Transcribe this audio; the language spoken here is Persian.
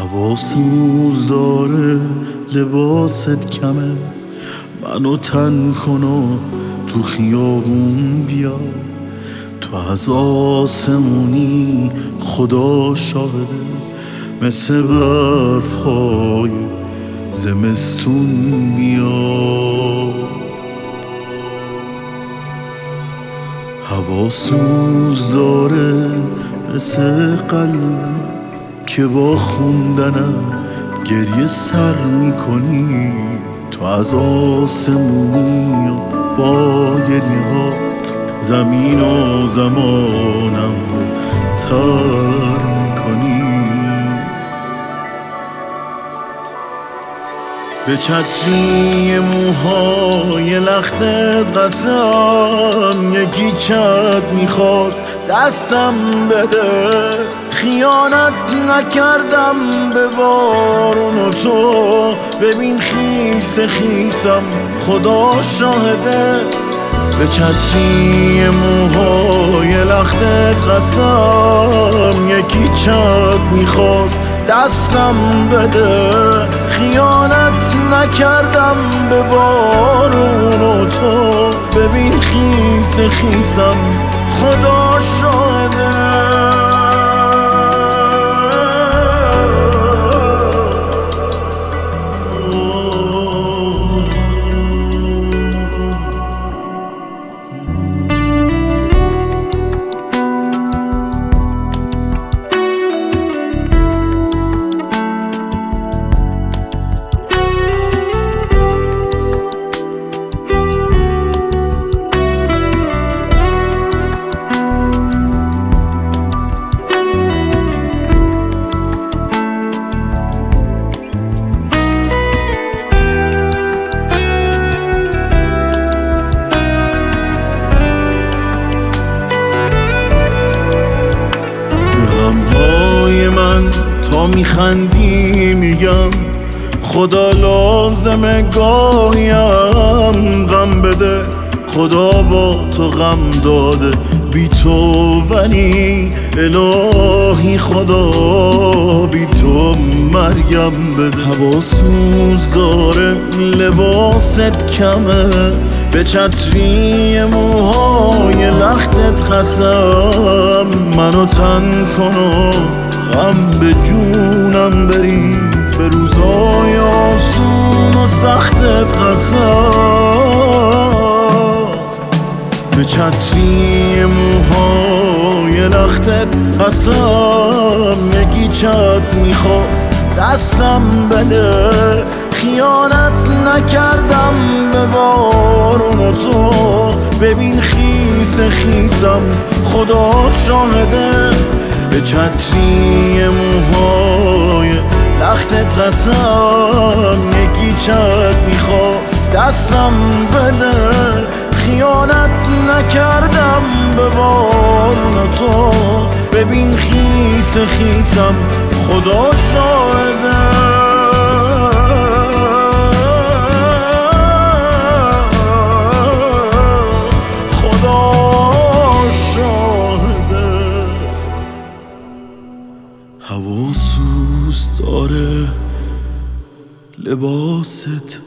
هواسوز داره لباست کمه، منو تن کن و تو خیابون بیا. تو از آسمونی خدا شاهده، مثل برف‌های زمستون بیا. هواسوز داره مثل قلب که با خوندنم گریه سر میکنی. تو از آسمونی و با گریهات زمین و زمانم تر میکنی. به چتری موهای لختت قسم، یکی چت میخواست دستم بده. خیانت نکردم به بارون و تو ببین خیس خیسم خدا شاهده. به چتری موهای لختت قسم، یکی چت میخواست دستم بده. خیانت نکردم به بارون و تو ببین خیس خیسم خدا شاهده. من تا میخندی میگم خدا لازمه گاهیم غم بده. خدا با تو غم داده بی تو، ولی الهی خدا بی تو مرگم بده. هواسوز داره لباست کمه، به چتری موهای لختت قسم. منو تن کن و غم به جونم بریز، به روزای آسون و سختت قسم. به چتری موهای لختت قسم، یکی چت میخواست دستم بده. خیانت نکردم به بارون و تو ببین خیس خیسم خدا شاهده. به چتری موهای لختت قسم، یکی چت میخواست دستم بده. خیانت نکردم به بارون تو ببین خیس خیسم خدا شاهده. هواسوز داره لباست